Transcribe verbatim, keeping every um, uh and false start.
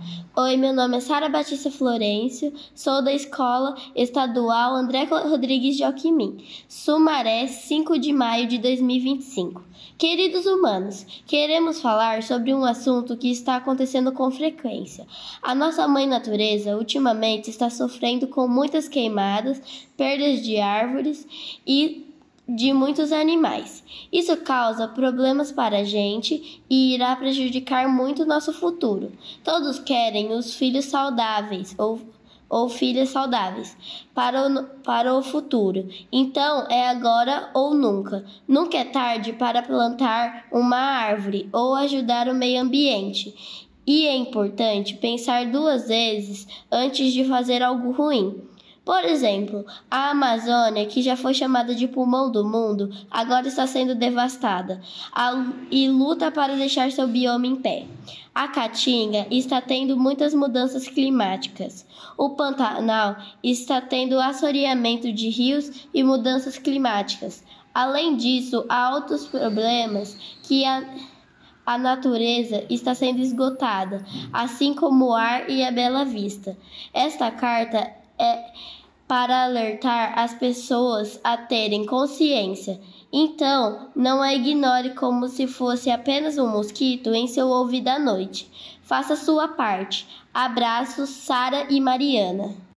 Oi, meu nome é Sara Batista Florencio, sou da Escola Estadual André Rodrigues de Alquimim, Sumaré, cinco de maio de dois mil e vinte e cinco. Queridos humanos, queremos falar sobre um assunto que está acontecendo com frequência. A nossa mãe natureza, ultimamente, está sofrendo com muitas queimadas, perdas de árvores e de muitos animais. Isso causa problemas para a gente e irá prejudicar muito nosso futuro. Todos querem os filhos saudáveis ou, ou filhas saudáveis para o, para o futuro. Então é agora ou nunca. Nunca é tarde para plantar uma árvore ou ajudar o meio ambiente. E é importante pensar duas vezes antes de fazer algo ruim. Por exemplo, a Amazônia, que já foi chamada de pulmão do mundo, agora está sendo devastada e luta para deixar seu bioma em pé. A Caatinga está tendo muitas mudanças climáticas. O Pantanal está tendo assoreamento de rios e mudanças climáticas. Além disso, há outros problemas que a A natureza está sendo esgotada, assim como o ar e a bela vista. Esta carta é para alertar as pessoas a terem consciência. Então, não a ignore como se fosse apenas um mosquito em seu ouvido à noite. Faça sua parte. Abraços, Sara e Mariana.